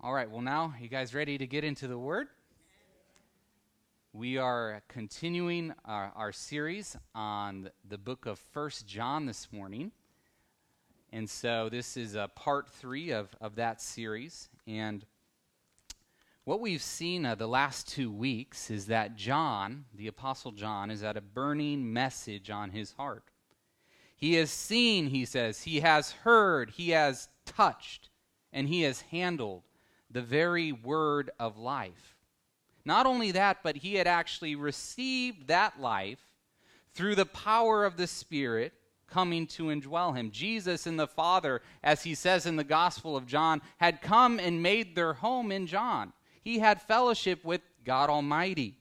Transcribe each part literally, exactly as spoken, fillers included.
All right, well now, you guys ready to get into the Word? We are continuing our, our series on the book of First John this morning. And so this is uh, part three of, of that series. And what we've seen uh, the last two weeks is that John, the Apostle John, is at a burning message on his heart. He has seen, he says, he has heard, he has touched, and he has handled the very word of life. Not only that, but he had actually received that life through the power of the Spirit coming to indwell him. Jesus and the Father, as he says in the Gospel of John, had come and made their home in John. He had fellowship with God Almighty.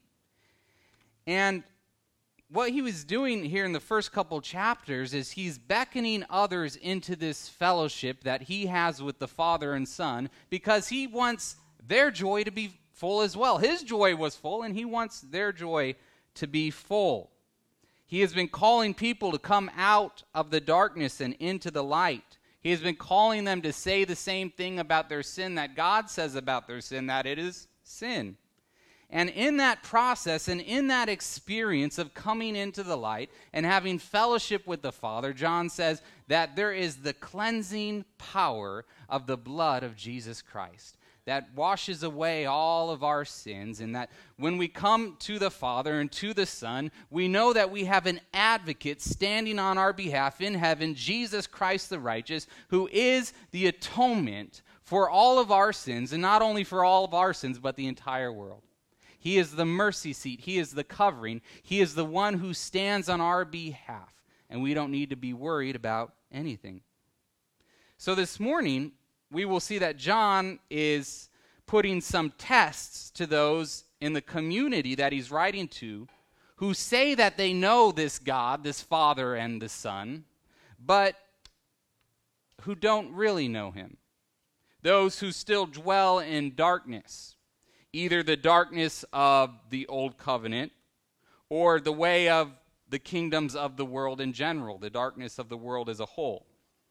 And what he was doing here in the first couple chapters is he's beckoning others into this fellowship that he has with the Father and Son because he wants their joy to be full as well. His joy was full, and he wants their joy to be full. He has been calling people to come out of the darkness and into the light. He has been calling them to say the same thing about their sin that God says about their sin, that it is sin. And in that process and in that experience of coming into the light and having fellowship with the Father, John says that there is the cleansing power of the blood of Jesus Christ that washes away all of our sins, and that when we come to the Father and to the Son, we know that we have an advocate standing on our behalf in heaven, Jesus Christ the righteous, who is the atonement for all of our sins, and not only for all of our sins, but the entire world. He is the mercy seat. He is the covering. He is the one who stands on our behalf, and we don't need to be worried about anything. So this morning, we will see that John is putting some tests to those in the community that he's writing to who say that they know this God, this Father and the Son, but who don't really know him. Those who still dwell in darkness. Either the darkness of the old covenant or the way of the kingdoms of the world in general, the darkness of the world as a whole.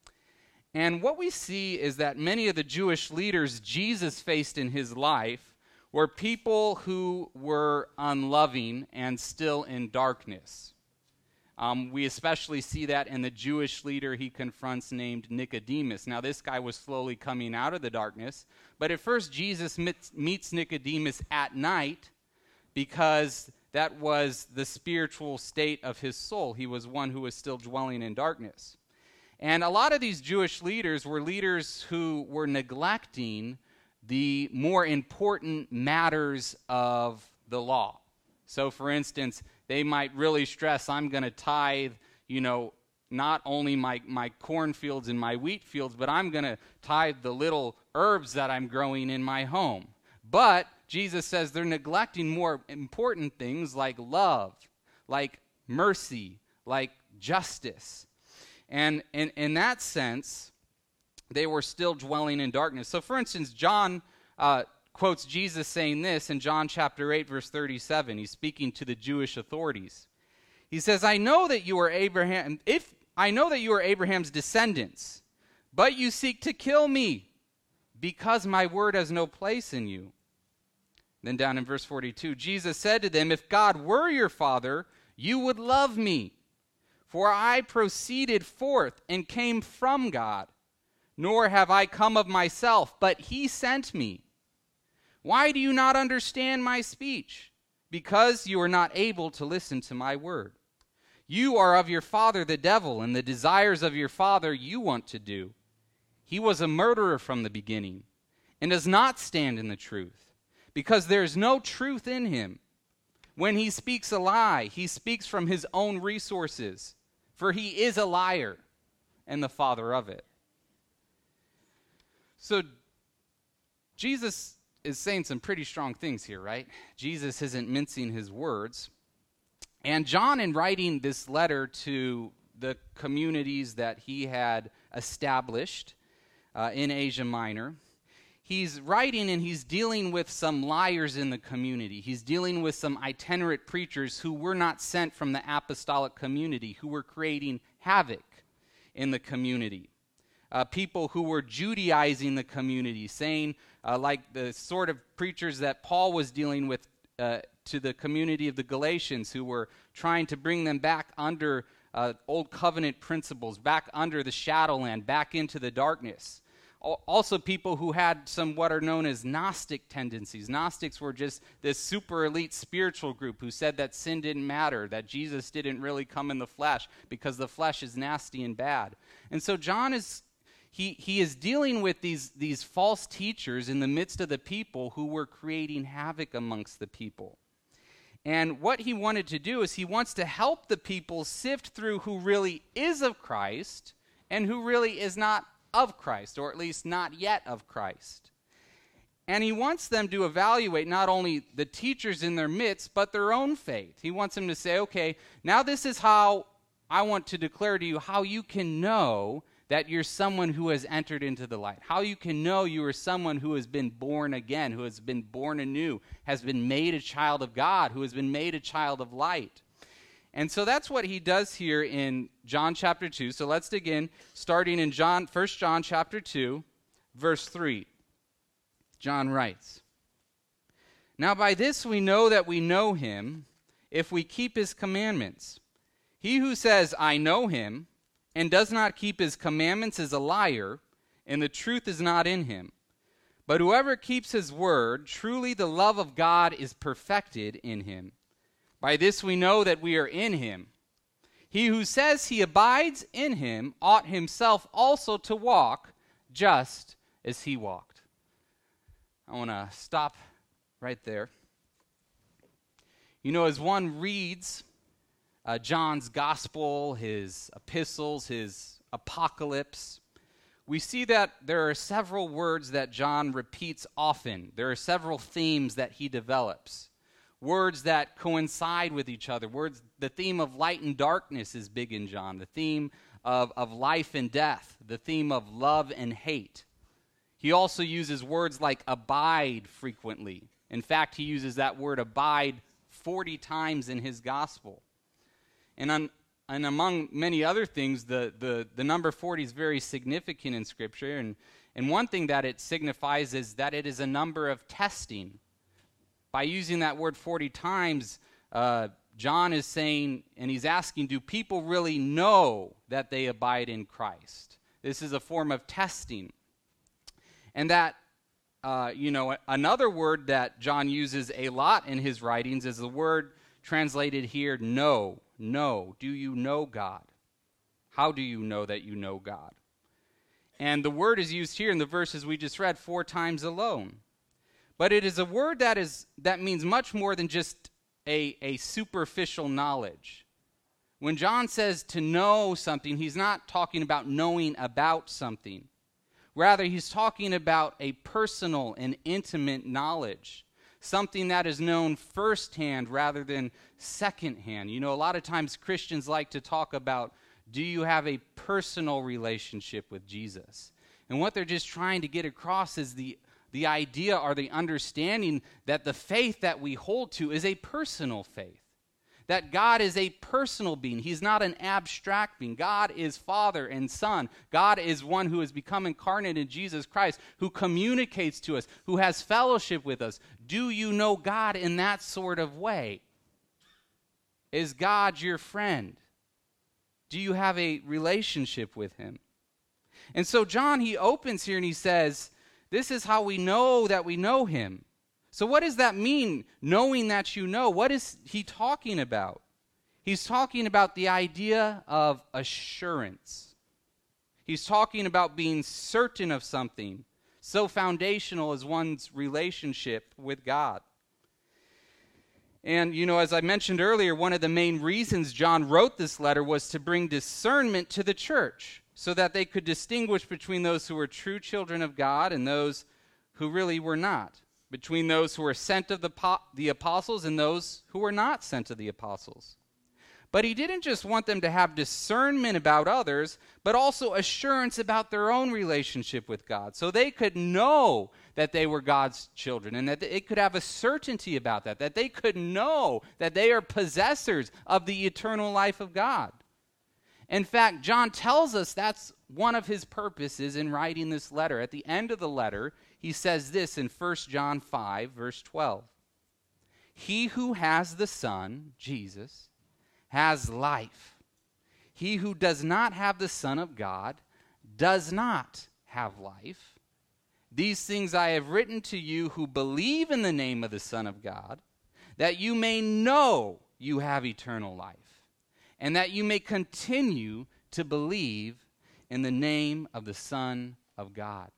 And what we see is that many of the Jewish leaders Jesus faced in his life were people who were unloving and still in darkness. Um, we especially see that in the Jewish leader he confronts named Nicodemus. Now, this guy was slowly coming out of the darkness, but at first Jesus meets, meets Nicodemus at night because that was the spiritual state of his soul. He was one who was still dwelling in darkness. And a lot of these Jewish leaders were leaders who were neglecting the more important matters of the law. So, for instance, they might really stress, I'm going to tithe, you know, not only my, my cornfields and my wheat fields, but I'm going to tithe the little herbs that I'm growing in my home. But Jesus says they're neglecting more important things like love, like mercy, like justice. And in, in that sense, they were still dwelling in darkness. So, for instance, John uh, quotes Jesus saying this in John chapter eight, verse thirty-seven. He's speaking to the Jewish authorities. He says, I know that you are Abraham, if I know that you are Abraham's descendants, but you seek to kill me because my word has no place in you. Then down in verse forty-two, Jesus said to them, if God were your father, you would love me, for I proceeded forth and came from God, nor have I come of myself, but he sent me. Why do you not understand my speech? Because you are not able to listen to my word. You are of your father the devil, and the desires of your father you want to do. He was a murderer from the beginning, and does not stand in the truth, because there is no truth in him. When he speaks a lie, he speaks from his own resources, for he is a liar and the father of it. So Jesus is saying some pretty strong things here, right? Jesus isn't mincing his words. And John, in writing this letter to the communities that he had established uh, in Asia Minor, he's writing and he's dealing with some liars in the community. He's dealing with some itinerant preachers who were not sent from the apostolic community, who were creating havoc in the community. uh, people who were Judaizing the community, saying, uh, like the sort of preachers that Paul was dealing with uh, to the community of the Galatians, who were trying to bring them back under uh, old covenant principles, back under the shadowland, back into the darkness. Also people who had some what are known as Gnostic tendencies. Gnostics were just this super elite spiritual group who said that sin didn't matter, that Jesus didn't really come in the flesh because the flesh is nasty and bad. And so John is he he is dealing with these these false teachers in the midst of the people who were creating havoc amongst the people. And what he wanted to do is he wants to help the people sift through who really is of Christ and who really is not of Christ, or at least not yet of Christ. And he wants them to evaluate not only the teachers in their midst, but their own faith. He wants them to say, okay, now this is how I want to declare to you how you can know that you're someone who has entered into the light. How you can know you are someone who has been born again, who has been born anew, has been made a child of God, who has been made a child of light. And so that's what he does here in John chapter two. So let's dig in, starting in John, First John chapter two, verse three. John writes, "Now by this we know that we know him, if we keep his commandments. He who says, 'I know him,' and does not keep his commandments is a liar, and the truth is not in him. But whoever keeps his word, truly the love of God is perfected in him. By this we know that we are in him. He who says he abides in him ought himself also to walk just as he walked." I want to stop right there. You know, as one reads uh, John's gospel, his epistles, his apocalypse, we see that there are several words that John repeats often. There are several themes that he develops. Words that coincide with each other. Words, the theme of light and darkness is big in John. The theme of, of life and death. The theme of love and hate. He also uses words like abide frequently. In fact, he uses that word abide forty times in his gospel. And, on, and among many other things, the, the, the number forty is very significant in Scripture. And, and one thing that it signifies is that it is a number of testing. By using that word forty times, uh, John is saying, and he's asking, do people really know that they abide in Christ? This is a form of testing. And that, uh, you know, another word that John uses a lot in his writings is the word translated here, know. Know. Do you know God? How do you know that you know God? And the word is used here in the verses we just read four times alone. But it is a word that is that means much more than just a, a superficial knowledge. When John says to know something, he's not talking about knowing about something. Rather, he's talking about a personal and intimate knowledge, something that is known firsthand rather than secondhand. You know, a lot of times Christians like to talk about, do you have a personal relationship with Jesus? And what they're just trying to get across is the The idea or the understanding that the faith that we hold to is a personal faith. That God is a personal being. He's not an abstract being. God is Father and Son. God is one who has become incarnate in Jesus Christ, who communicates to us, who has fellowship with us. Do you know God in that sort of way? Is God your friend? Do you have a relationship with him? And so John, he opens here and he says, this is how we know that we know him. So what does that mean, knowing that you know? What is he talking about? He's talking about the idea of assurance. He's talking about being certain of something, so foundational as one's relationship with God. And, you know, as I mentioned earlier, one of the main reasons John wrote this letter was to bring discernment to the church, so that they could distinguish between those who were true children of God and those who really were not, between those who were sent of the, po- the apostles and those who were not sent of the apostles. But he didn't just want them to have discernment about others, but also assurance about their own relationship with God, so they could know that they were God's children and that they could have a certainty about that, that they could know that they are possessors of the eternal life of God. In fact, John tells us that's one of his purposes in writing this letter. At the end of the letter, he says this in First John five, verse twelve. He who has the Son, Jesus, has life. He who does not have the Son of God does not have life. These things I have written to you who believe in the name of the Son of God, that you may know you have eternal life, and that you may continue to believe in the name of the Son of God.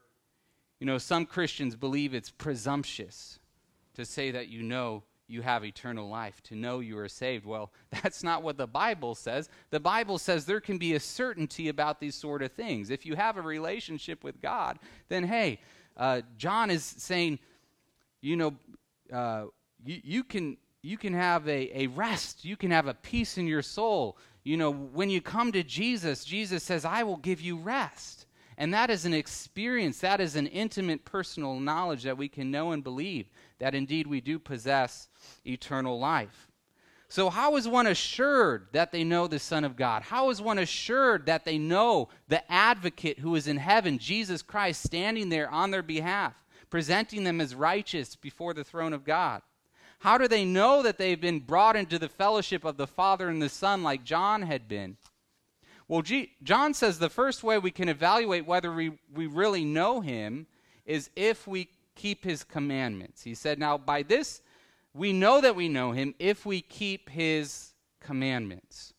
You know, some Christians believe it's presumptuous to say that you know you have eternal life, to know you are saved. Well, that's not what the Bible says. The Bible says there can be a certainty about these sort of things. If you have a relationship with God, then hey, uh, John is saying, you know, uh, you, you can you can have a, a rest. You can have a peace in your soul. You know, when you come to Jesus, Jesus says, I will give you rest. And that is an experience, that is an intimate personal knowledge that we can know and believe that indeed we do possess eternal life. So how is one assured that they know the Son of God? How is one assured that they know the advocate who is in heaven, Jesus Christ, standing there on their behalf, presenting them as righteous before the throne of God? How do they know that they've been brought into the fellowship of the Father and the Son like John had been? Well, G- John says the first way we can evaluate whether we, we really know him is if we keep his commandments. He said, now by this we know that we know him if we keep his commandments.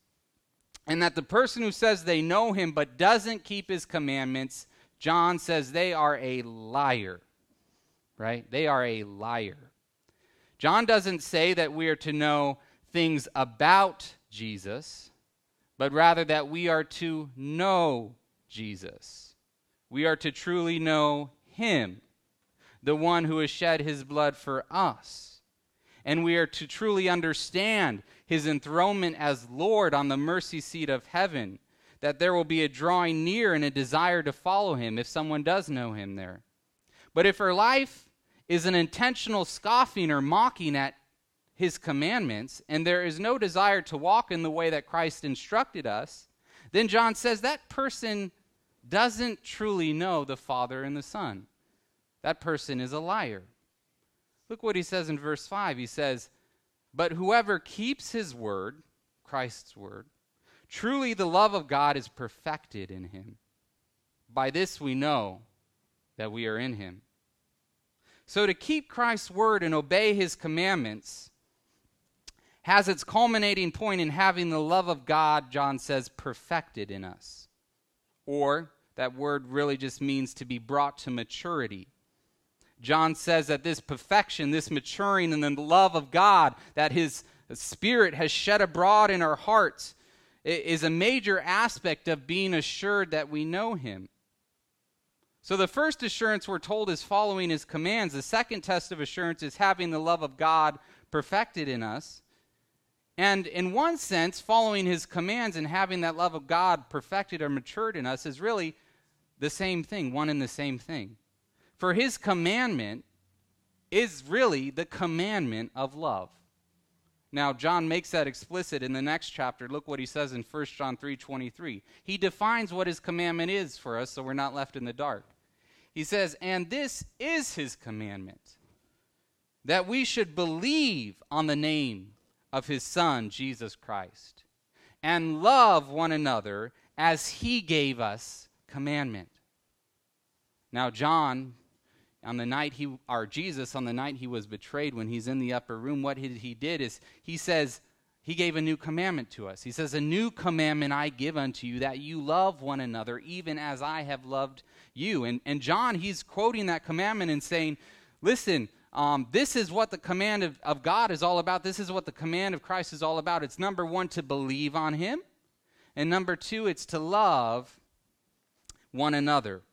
And that the person who says they know him but doesn't keep his commandments, John says they are a liar. Right? They are a liar. John doesn't say that we are to know things about Jesus, but rather that we are to know Jesus. We are to truly know him, the one who has shed his blood for us. And we are to truly understand his enthronement as Lord on the mercy seat of heaven, that there will be a drawing near and a desire to follow him if someone does know him there. But if our life is an intentional scoffing or mocking at his commandments, and there is no desire to walk in the way that Christ instructed us, then John says that person doesn't truly know the Father and the Son. That person is a liar. Look what he says in verse five. He says, but whoever keeps his word, Christ's word, truly the love of God is perfected in him. By this we know that we are in him. So to keep Christ's word and obey his commandments has its culminating point in having the love of God, John says, perfected in us. Or that word really just means to be brought to maturity. John says that this perfection, this maturing in the love of God, that his Spirit has shed abroad in our hearts, is a major aspect of being assured that we know him. So the first assurance we're told is following his commands. The second test of assurance is having the love of God perfected in us. And in one sense, following his commands and having that love of God perfected or matured in us is really the same thing, one and the same thing. For his commandment is really the commandment of love. Now, John makes that explicit in the next chapter. Look what he says in First John three twenty-three. He defines what his commandment is for us so we're not left in the dark. He says, and this is his commandment, that we should believe on the name of his Son, Jesus Christ, and love one another as he gave us commandment. Now, John, on the night he, or Jesus, on the night he was betrayed, when he's in the upper room, what he, he did is, he says, he gave a new commandment to us. He says, a new commandment I give unto you, that you love one another, even as I have loved you. And, and John, he's quoting that commandment and saying, listen, um, this is what the command of, of God is all about. This is what the command of Christ is all about. It's number one, to believe on him. And number two, it's to love one another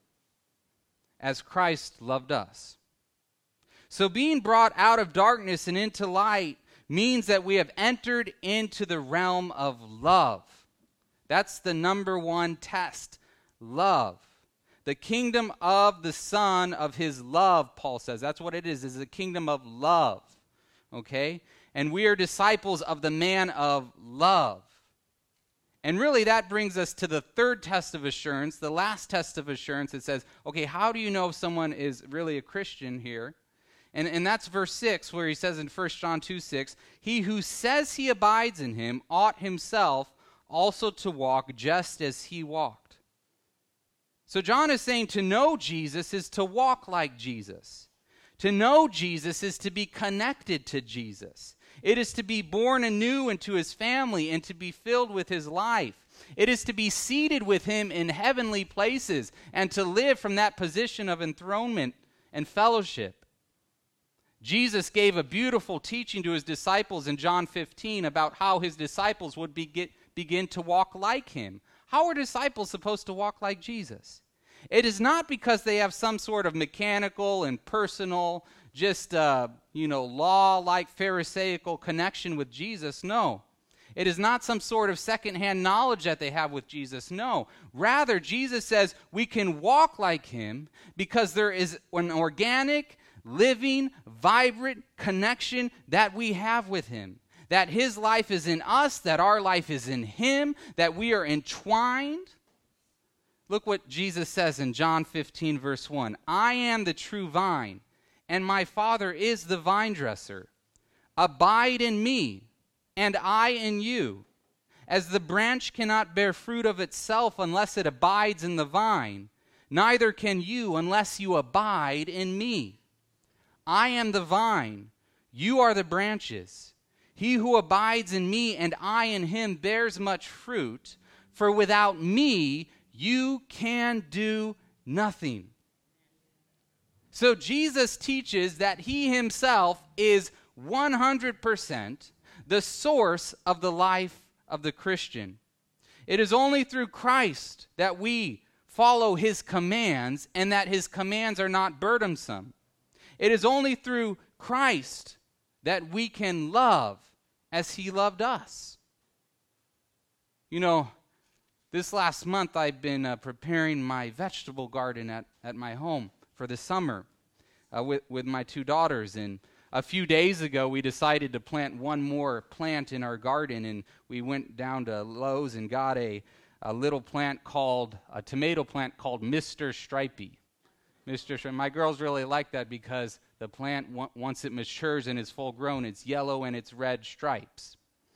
as Christ loved us. So being brought out of darkness and into light means that we have entered into the realm of love. That's the number one test, love. The kingdom of the Son of his love, Paul says. That's what it is, is a kingdom of love. Okay? And we are disciples of the man of love. And really that brings us to the third test of assurance, the last test of assurance. It says, okay, how do you know if someone is really a Christian here? And, and that's verse six, where he says in First John two six, he who says he abides in him ought himself also to walk just as he walked. So John is saying to know Jesus is to walk like Jesus. To know Jesus is to be connected to Jesus. It is to be born anew into his family and to be filled with his life. It is to be seated with him in heavenly places and to live from that position of enthronement and fellowship. Jesus gave a beautiful teaching to his disciples in John fifteen about how his disciples would be, begin to walk like him. How are disciples supposed to walk like Jesus? It is not because they have some sort of mechanical and personal, just, uh, you know, law-like Pharisaical connection with Jesus. No. It is not some sort of secondhand knowledge that they have with Jesus. No. Rather, Jesus says we can walk like him because there is an organic, living, vibrant connection that we have with him. That his life is in us, that our life is in him, that we are entwined. Look what Jesus says in John fifteen, verse one. I am the true vine, and my Father is the vine dresser. Abide in me, and I in you. As the branch cannot bear fruit of itself unless it abides in the vine, neither can you unless you abide in me. I am the vine, you are the branches. He who abides in me and I in him bears much fruit, for without me you can do nothing. So Jesus teaches that he himself is one hundred percent the source of the life of the Christian. It is only through Christ that we follow his commands and that his commands are not burdensome. It is only through Christ that we can love as he loved us. You know, this last month I've been uh, preparing my vegetable garden at, at my home for the summer uh, with, with my two daughters. And a few days ago we decided to plant one more plant in our garden, and we went down to Lowe's and got a, a little plant called, a tomato plant called Mister Stripey. Mister Stripey. My girls really like that because the plant, once it matures and is full grown, it's yellow and it's red stripes.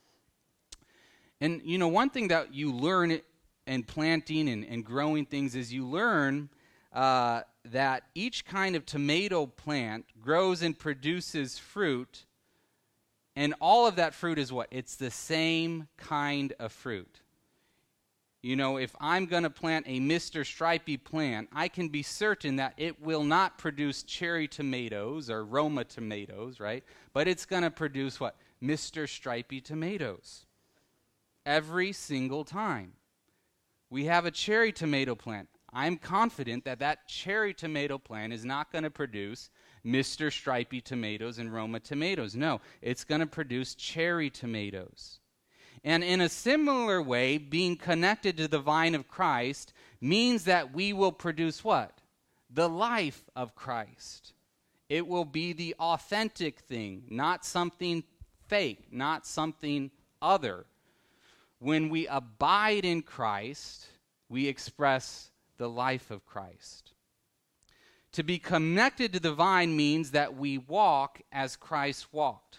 And you know, one thing that you learn in planting and, and growing things is you learn uh, that each kind of tomato plant grows and produces fruit, and all of that fruit is what? It's the same kind of fruit. You know, if I'm going to plant a Mister Stripey plant, I can be certain that it will not produce cherry tomatoes or Roma tomatoes, right? But it's going to produce what? Mister Stripey tomatoes. Every single time. We have a cherry tomato plant. I'm confident that that cherry tomato plant is not going to produce Mister Stripey tomatoes and Roma tomatoes. No, it's going to produce cherry tomatoes. And in a similar way, being connected to the vine of Christ means that we will produce what? The life of Christ. It will be the authentic thing, not something fake, not something other. When we abide in Christ, we express the life of Christ. To be connected to the vine means that we walk as Christ walked.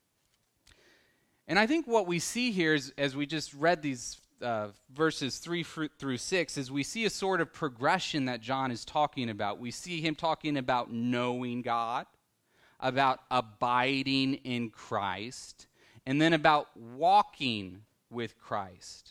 And I think what we see here is, as we just read these uh, verses three through six, is we see a sort of progression that John is talking about. We see him talking about knowing God, about abiding in Christ, and then about walking with Christ.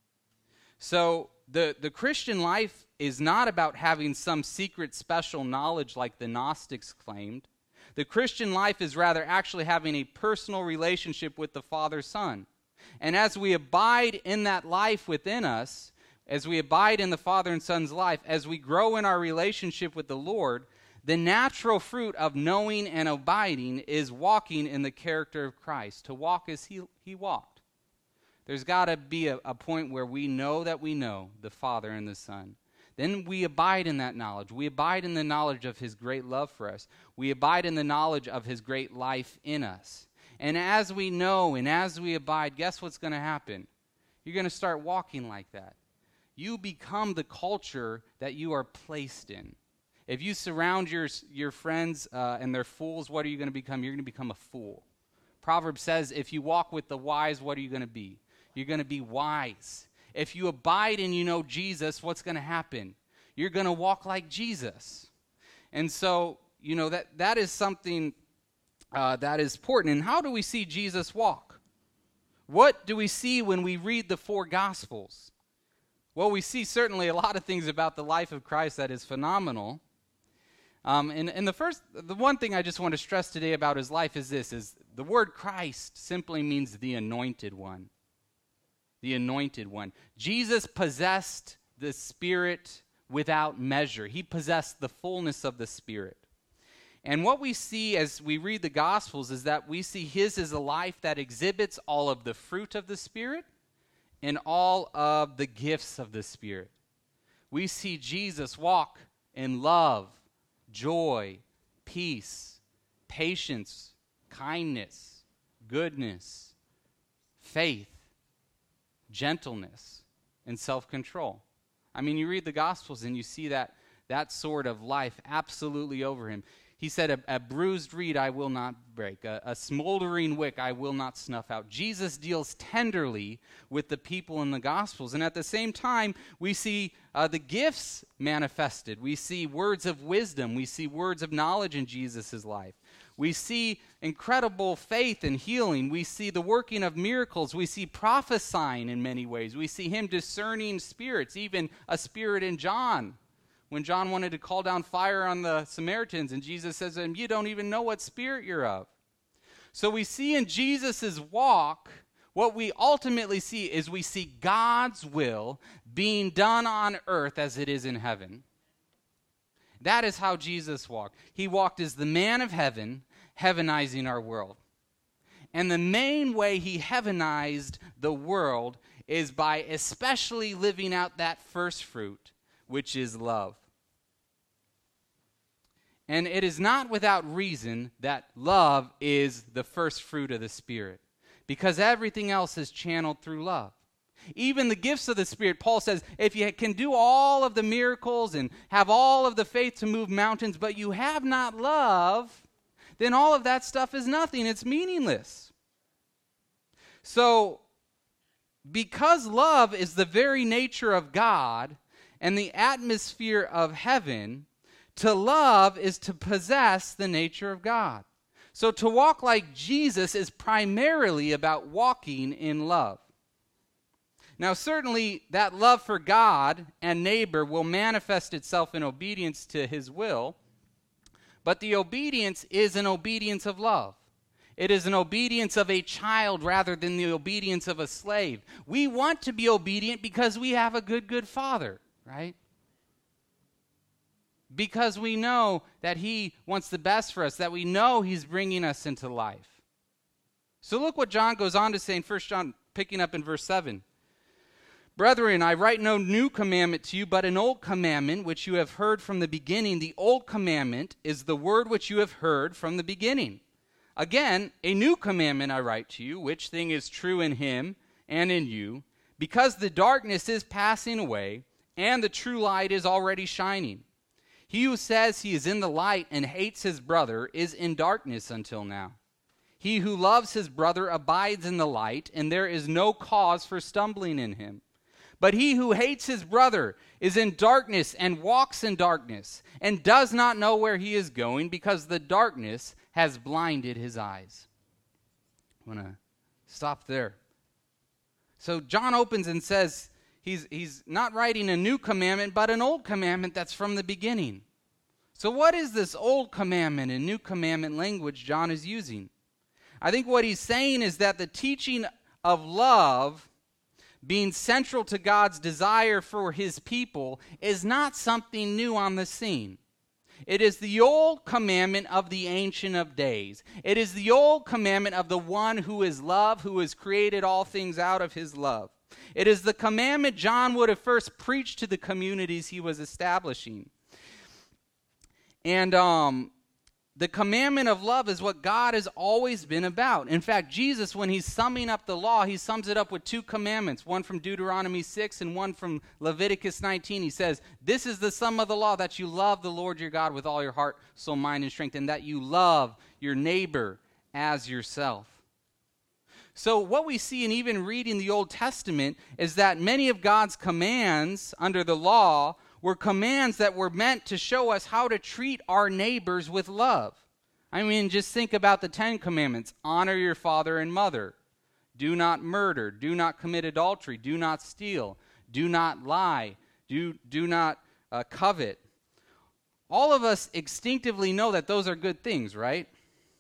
So the, the Christian life is not about having some secret special knowledge like the Gnostics claimed. The Christian life is rather actually having a personal relationship with the Father, Son. And as we abide in that life within us, as we abide in the Father and Son's life, as we grow in our relationship with the Lord, the natural fruit of knowing and abiding is walking in the character of Christ, to walk as he, he walked. There's got to be a, a point where we know that we know the Father and the Son. Then we abide in that knowledge. We abide in the knowledge of his great love for us. We abide in the knowledge of his great life in us. And as we know and as we abide, guess what's going to happen? You're going to start walking like that. You become the culture that you are placed in. If you surround your, your friends uh, and they're fools, what are you going to become? You're going to become a fool. Proverbs says, if you walk with the wise, what are you going to be? You're going to be wise. If you abide and you know Jesus, what's going to happen? You're going to walk like Jesus. And so, you know, that, that is something uh, that is important. And how do we see Jesus walk? What do we see when we read the four Gospels? Well, we see certainly a lot of things about the life of Christ that is phenomenal. Um, and, and the first, the one thing I just want to stress today about his life is this, is the word Christ simply means the anointed one. The anointed one. Jesus possessed the Spirit without measure. He possessed the fullness of the Spirit. And what we see as we read the Gospels is that we see his is a life that exhibits all of the fruit of the Spirit and all of the gifts of the Spirit. We see Jesus walk in love, joy, peace, patience, kindness, goodness, faith, gentleness, and self-control. I mean, you read the Gospels and you see that that sort of life absolutely over him. He said, a, a bruised reed I will not break, a, a smoldering wick I will not snuff out. Jesus deals tenderly with the people in the Gospels. And at the same time, we see uh, the gifts manifested. We see words of wisdom. We see words of knowledge in Jesus' life. We see incredible faith and healing. We see the working of miracles. We see prophesying in many ways. We see him discerning spirits, even a spirit in John. When John wanted to call down fire on the Samaritans, and Jesus says to him, you don't even know what spirit you're of. So we see in Jesus' walk, what we ultimately see is we see God's will being done on earth as it is in heaven. That is how Jesus walked. He walked as the man of heaven, heavenizing our world. And the main way he heavenized the world is by especially living out that first fruit, which is love. And it is not without reason that love is the first fruit of the Spirit, because everything else is channeled through love. Even the gifts of the Spirit, Paul says, if you can do all of the miracles and have all of the faith to move mountains, but you have not love, then all of that stuff is nothing. It's meaningless. So, because love is the very nature of God, and the atmosphere of heaven, to love is to possess the nature of God. So to walk like Jesus is primarily about walking in love. Now certainly that love for God and neighbor will manifest itself in obedience to his will, but the obedience is an obedience of love. It is an obedience of a child rather than the obedience of a slave. We want to be obedient because we have a good, good father. Right? Because we know that he wants the best for us, that we know he's bringing us into life. So look what John goes on to say in First John, picking up in verse seven. Brethren, I write no new commandment to you, but an old commandment which you have heard from the beginning. The old commandment is the word which you have heard from the beginning. Again, a new commandment I write to you, which thing is true in him and in you, because the darkness is passing away, and the true light is already shining. He who says he is in the light and hates his brother is in darkness until now. He who loves his brother abides in the light, and there is no cause for stumbling in him. But he who hates his brother is in darkness and walks in darkness, and does not know where he is going, because the darkness has blinded his eyes. I'm going to stop there. So John opens and says, He's, he's not writing a new commandment, but an old commandment that's from the beginning. So what is this old commandment and new commandment language John is using? I think what he's saying is that the teaching of love, being central to God's desire for his people, is not something new on the scene. It is the old commandment of the Ancient of Days. It is the old commandment of the one who is love, who has created all things out of his love. It is the commandment John would have first preached to the communities he was establishing. And um, the commandment of love is what God has always been about. In fact, Jesus, when he's summing up the law, he sums it up with two commandments, one from Deuteronomy six and one from Leviticus nineteen. He says, this is the sum of the law, that you love the Lord your God with all your heart, soul, mind, and strength, and that you love your neighbor as yourself. So what we see in even reading the Old Testament is that many of God's commands under the law were commands that were meant to show us how to treat our neighbors with love. I mean, just think about the Ten Commandments. Honor your father and mother. Do not murder. Do not commit adultery. Do not steal. Do not lie. Do, do not uh, covet. All of us instinctively know that those are good things, right?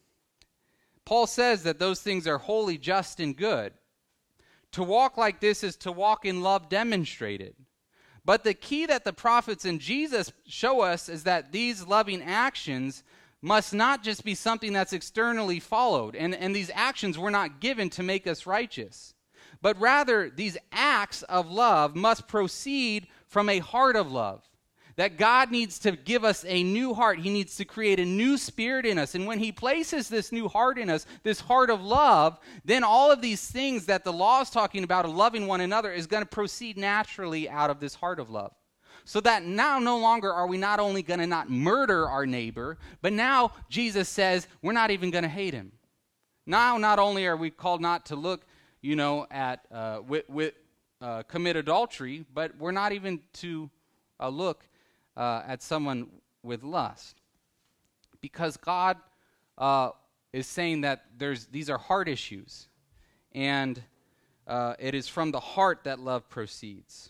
Paul says that those things are holy, just, and good. To walk like this is to walk in love demonstrated. But the key that the prophets and Jesus show us is that these loving actions must not just be something that's externally followed. And, and these actions were not given to make us righteous. But rather, these acts of love must proceed from a heart of love. That God needs to give us a new heart. He needs to create a new spirit in us. And when he places this new heart in us, this heart of love, then all of these things that the law is talking about of loving one another is going to proceed naturally out of this heart of love. So that now no longer are we not only going to not murder our neighbor, but now Jesus says we're not even going to hate him. Now not only are we called not to look, you know, at uh, with, with uh, commit adultery, but we're not even to uh, look Uh, at someone with lust, because God uh, is saying that there's these are heart issues, and uh, it is from the heart that love proceeds.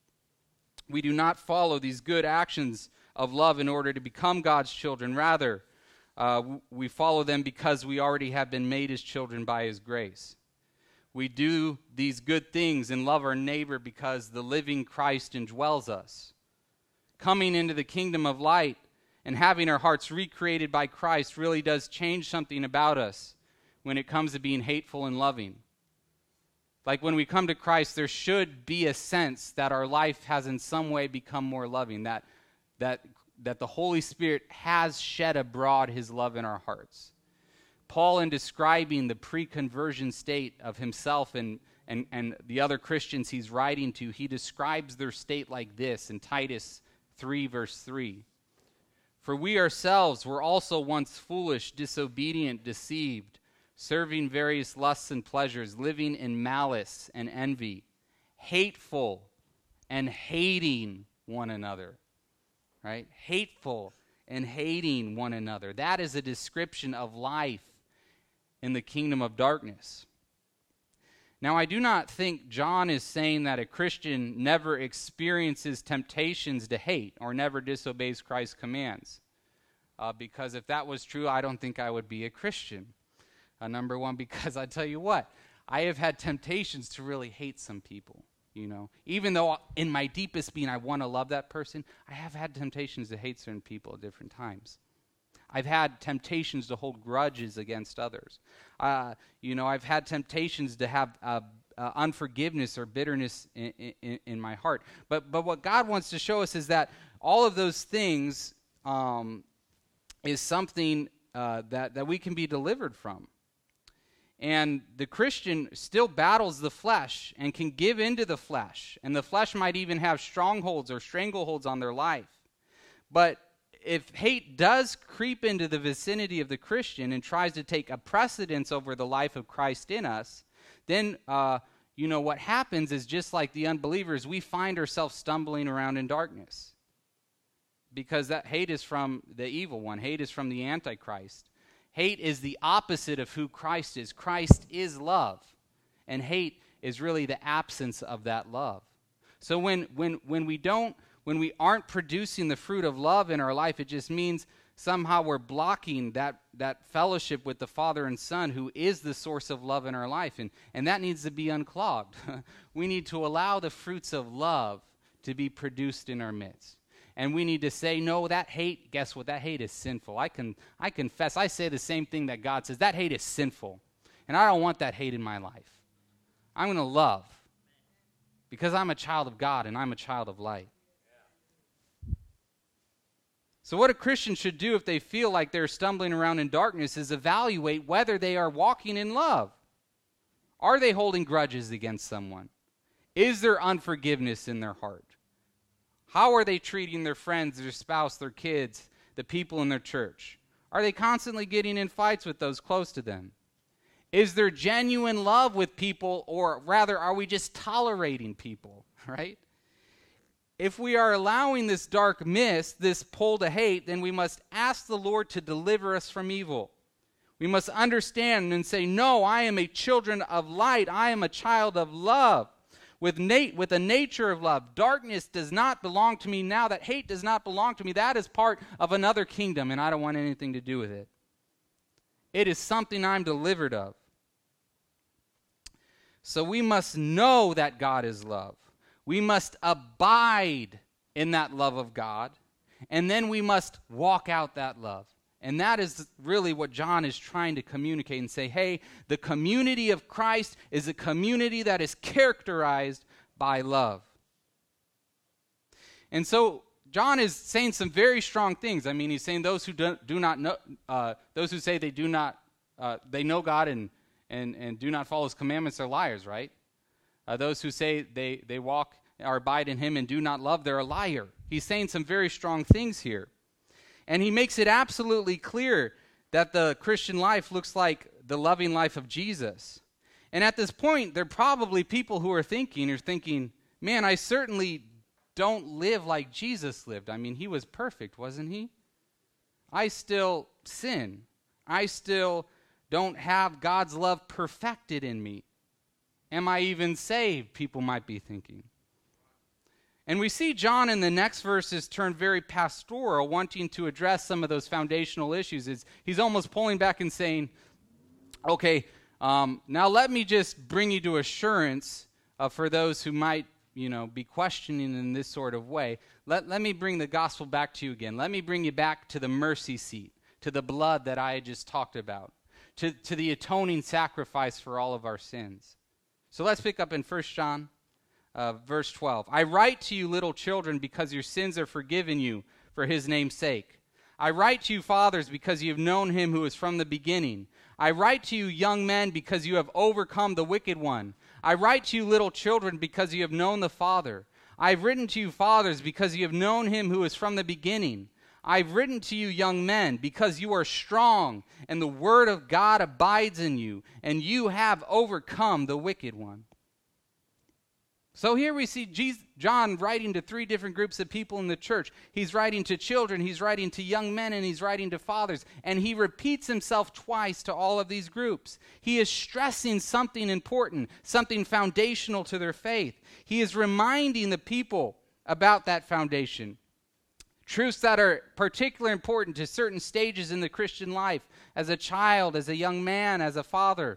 We do not follow these good actions of love in order to become God's children. Rather, uh, w- we follow them because we already have been made his children by his grace. We do these good things and love our neighbor because the living Christ indwells us. Coming into the kingdom of light and having our hearts recreated by Christ really does change something about us when it comes to being hateful and loving. Like when we come to Christ, there should be a sense that our life has in some way become more loving, that that that the Holy Spirit has shed abroad his love in our hearts. Paul, in describing the pre-conversion state of himself and, and, and the other Christians he's writing to, he describes their state like this in Titus three, verse three. For we ourselves were also once foolish, disobedient, deceived, serving various lusts and pleasures, living in malice and envy, hateful and hating one another. Right? Hateful and hating one another. That is a description of life in the kingdom of darkness. Now, I do not think John is saying that a Christian never experiences temptations to hate or never disobeys Christ's commands. Uh, because if that was true, I don't think I would be a Christian. Uh, number one, because I tell you what, I have had temptations to really hate some people, you know. Even though in my deepest being I want to love that person, I have had temptations to hate certain people at different times. I've had temptations to hold grudges against others. Uh, you know, I've had temptations to have uh, uh, unforgiveness or bitterness in, in, in my heart. But but what God wants to show us is that all of those things um, is something uh, that, that we can be delivered from. And the Christian still battles the flesh and can give into the flesh. And the flesh might even have strongholds or strangleholds on their life. But if hate does creep into the vicinity of the Christian and tries to take a precedence over the life of Christ in us, then, uh, you know, what happens is just like the unbelievers, we find ourselves stumbling around in darkness. Because that hate is from the evil one. Hate is from the Antichrist. Hate is the opposite of who Christ is. Christ is love. And hate is really the absence of that love. So when when when we don't When we aren't producing the fruit of love in our life, it just means somehow we're blocking that, that fellowship with the Father and Son, who is the source of love in our life. And, and that needs to be unclogged. We need to allow the fruits of love to be produced in our midst. And we need to say, no, that hate, guess what? That hate is sinful. I can I confess, I say the same thing that God says. That hate is sinful. And I don't want that hate in my life. I'm going to love. Because I'm a child of God and I'm a child of light. So what a Christian should do if they feel like they're stumbling around in darkness is evaluate whether they are walking in love. Are they holding grudges against someone? Is there unforgiveness in their heart? How are they treating their friends, their spouse, their kids, the people in their church? Are they constantly getting in fights with those close to them? Is there genuine love with people, or rather, are we just tolerating people, right? If we are allowing this dark mist, this pull to hate, then we must ask the Lord to deliver us from evil. We must understand and say, no, I am a children of light. I am a child of love. With, nat- with a nature of love. Darkness does not belong to me now. That hate does not belong to me. That is part of another kingdom, and I don't want anything to do with it. It is something I'm delivered of. So we must know that God is love. We must abide in that love of God, and then we must walk out that love. And that is really what John is trying to communicate and say, hey, the community of Christ is a community that is characterized by love. And so John is saying some very strong things. I mean, he's saying those who do, do not know, uh, those who say they do not, uh, they know God and, and, and do not follow his commandments are liars, right? Uh, those who say they, they walk or abide in him and do not love, they're a liar. He's saying some very strong things here. And he makes it absolutely clear that the Christian life looks like the loving life of Jesus. And at this point, there are probably people who are thinking, are thinking, man, I certainly don't live like Jesus lived. I mean, he was perfect, wasn't he? I still sin. I still don't have God's love perfected in me. Am I even saved? People might be thinking. And we see John in the next verses turn very pastoral, wanting to address some of those foundational issues. It's, he's almost pulling back and saying, okay, um, now let me just bring you to assurance uh, for those who might, you know, be questioning in this sort of way. Let, let me bring the gospel back to you again. Let me bring you back to the mercy seat, to the blood that I just talked about, to, to the atoning sacrifice for all of our sins. So let's pick up in First John. Uh, verse twelve, I write to you, little children, because your sins are forgiven you for his name's sake. I write to you, fathers, because you have known him who is from the beginning. I write to you, young men, because you have overcome the wicked one. I write to you, little children, because you have known the Father. I have written to you, fathers, because you have known him who is from the beginning. I have written to you, young men, because you are strong, and the word of God abides in you, and you have overcome the wicked one. So here we see Jesus, John writing to three different groups of people in the church. He's writing to children, he's writing to young men, and he's writing to fathers. And he repeats himself twice to all of these groups. He is stressing something important, something foundational to their faith. He is reminding the people about that foundation. Truths that are particularly important to certain stages in the Christian life, as a child, as a young man, as a father.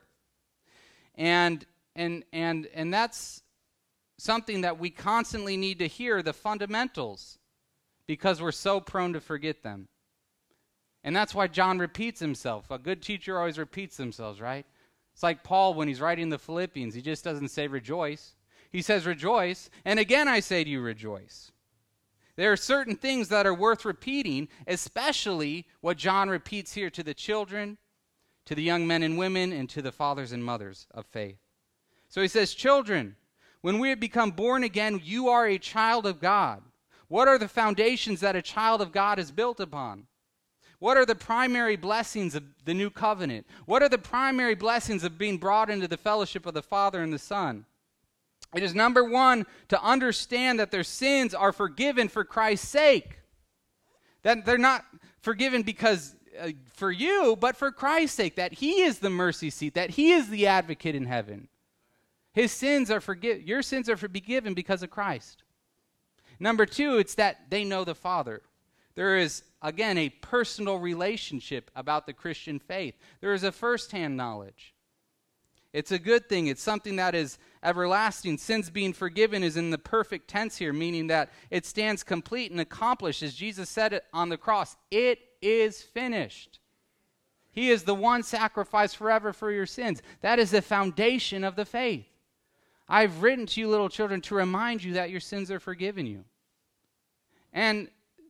And and and and that's something that we constantly need to hear, the fundamentals, because we're so prone to forget them. And that's why John repeats himself. A good teacher always repeats themselves, right? It's like Paul when he's writing the Philippians. He just doesn't say rejoice. He says rejoice, and again I say to you rejoice. There are certain things that are worth repeating, especially what John repeats here to the children, to the young men and women, and to the fathers and mothers of faith. So he says, children, when we have become born again, you are a child of God. What are the foundations that a child of God is built upon? What are the primary blessings of the new covenant? What are the primary blessings of being brought into the fellowship of the Father and the Son? It is, number one, to understand that their sins are forgiven for Christ's sake. That they're not forgiven because uh, for you, but for Christ's sake, that he is the mercy seat, that he is the advocate in heaven. His sins are forgiven. Your sins are forgiven because of Christ. Number two, it's that they know the Father. There is, again, a personal relationship about the Christian faith. There is a first-hand knowledge. It's a good thing. It's something that is everlasting. Sins being forgiven is in the perfect tense here, meaning that it stands complete and accomplished. As Jesus said it on the cross, it is finished. He is the one sacrifice forever for your sins. That is the foundation of the faith. I've written to you, little children, to remind you that your sins are forgiven you. And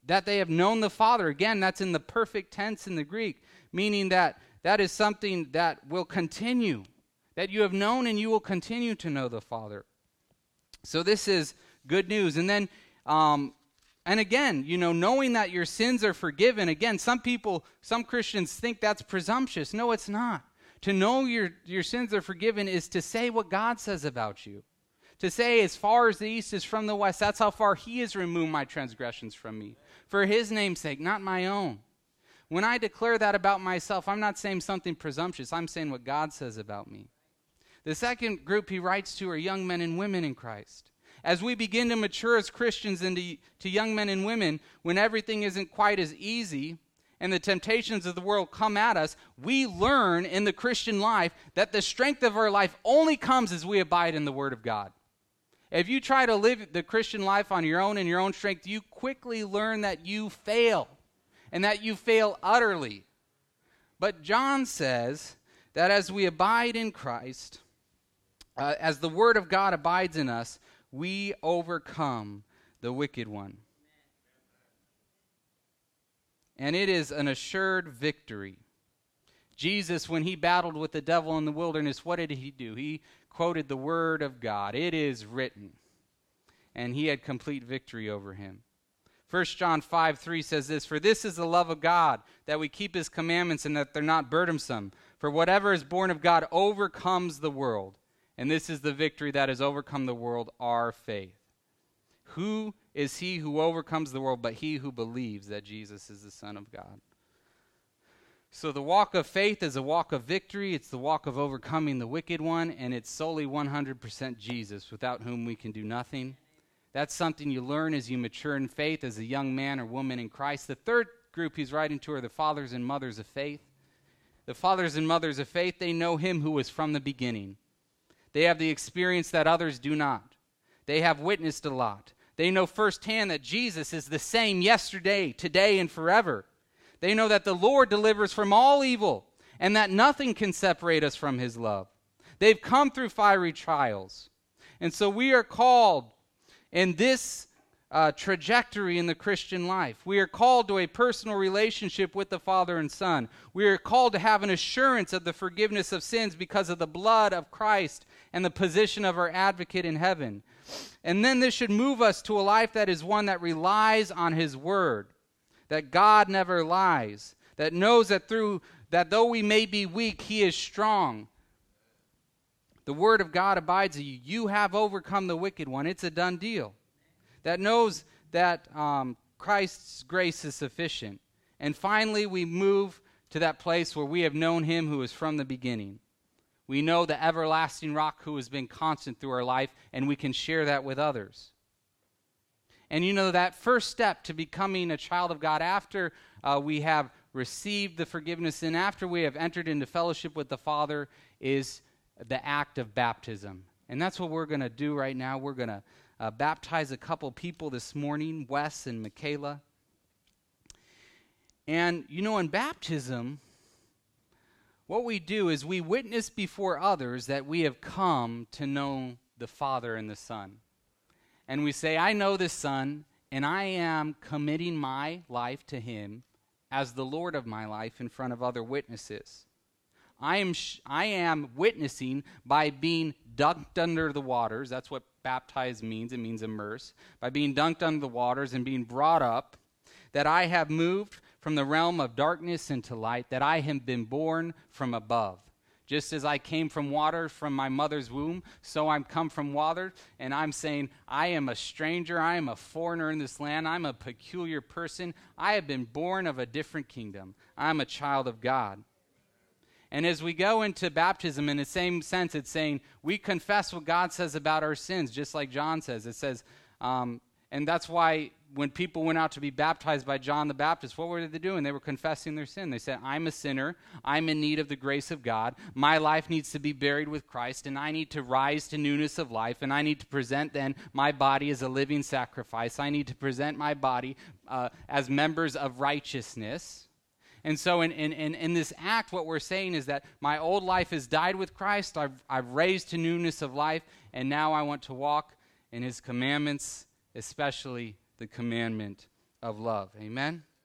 that they have known the Father. Again, that's in the perfect tense in the Greek, meaning that that is something that will continue, that you have known and you will continue to know the Father. So this is good news. And then, um, and again, you know, knowing that your sins are forgiven, again, some people, some Christians think that's presumptuous. No, it's not. To know your, your sins are forgiven is to say what God says about you. To say, as far as the east is from the west, that's how far he has removed my transgressions from me. For his name's sake, not my own. When I declare that about myself, I'm not saying something presumptuous. I'm saying what God says about me. The second group he writes to are young men and women in Christ. As we begin to mature as Christians into to young men and women, when everything isn't quite as easy and the temptations of the world come at us, we learn in the Christian life that the strength of our life only comes as we abide in the Word of God. If you try to live the Christian life on your own and your own strength, you quickly learn that you fail, and that you fail utterly. But John says that as we abide in Christ, uh, as the Word of God abides in us, we overcome the wicked one. And it is an assured victory. Jesus, when he battled with the devil in the wilderness, what did he do? He quoted the Word of God. It is written. And he had complete victory over him. First John five three says this, "For this is the love of God, that we keep his commandments and that they're not burdensome. For whatever is born of God overcomes the world. And this is the victory that has overcome the world, our faith." Who is he who overcomes the world but he who believes that Jesus is the Son of God? So the walk of faith is a walk of victory. It's the walk of overcoming the wicked one, and it's solely one hundred percent Jesus, without whom we can do nothing. That's something you learn as you mature in faith as a young man or woman in Christ. The third group he's writing to are the fathers and mothers of faith. The fathers and mothers of faith, they know him who was from the beginning. They have the experience that others do not. They have witnessed a lot. They know firsthand that Jesus is the same yesterday, today, and forever. They know that the Lord delivers from all evil and that nothing can separate us from his love. They've come through fiery trials. And so we are called in this uh, trajectory in the Christian life. We are called to a personal relationship with the Father and Son. We are called to have an assurance of the forgiveness of sins because of the blood of Christ and the position of our advocate in heaven. And then this should move us to a life that is one that relies on his word, that God never lies, that knows that through that though we may be weak, he is strong. The word of God abides in you. You have overcome the wicked one. It's a done deal. That knows that um, Christ's grace is sufficient. And finally, we move to that place where we have known him who is from the beginning. We know the everlasting rock who has been constant through our life, and we can share that with others. And you know, that first step to becoming a child of God after uh, we have received the forgiveness and after we have entered into fellowship with the Father is the act of baptism. And that's what we're going to do right now. We're going to uh, baptize a couple people this morning, Wes and Michaela. And, you know, in baptism, what we do is we witness before others that we have come to know the Father and the Son. And we say, I know the Son, and I am committing my life to him as the Lord of my life in front of other witnesses. I am sh- I am witnessing by being dunked under the waters. That's what baptize means. It means immerse. By being dunked under the waters and being brought up, that I have moved from the realm of darkness into light, that I have been born from above. Just as I came from water from my mother's womb, so I'm come from water, and I'm saying, I am a stranger, I am a foreigner in this land, I'm a peculiar person, I have been born of a different kingdom. I'm a child of God. And as we go into baptism, in the same sense, it's saying we confess what God says about our sins, just like John says. It says, um, and that's why when people went out to be baptized by John the Baptist, what were they doing? They were confessing their sin. They said, I'm a sinner. I'm in need of the grace of God. My life needs to be buried with Christ, and I need to rise to newness of life, and I need to present then my body as a living sacrifice. I need to present my body uh, as members of righteousness. And so in, in, in, in this act, what we're saying is that my old life has died with Christ. I've, I've raised to newness of life, and now I want to walk in his commandments, especially the commandment of love. Amen?